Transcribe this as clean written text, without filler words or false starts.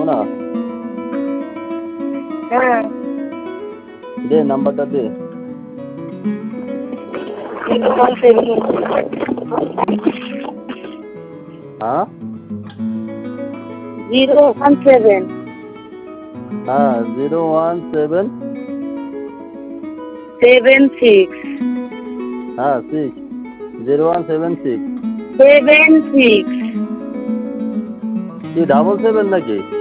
না? হ্যাঁ। দে নাম্বারটা দে। 017 হ্যাঁ 017 হ্যাঁ 017 76 হ্যাঁ 6 0176 76 কি 777 নাকি?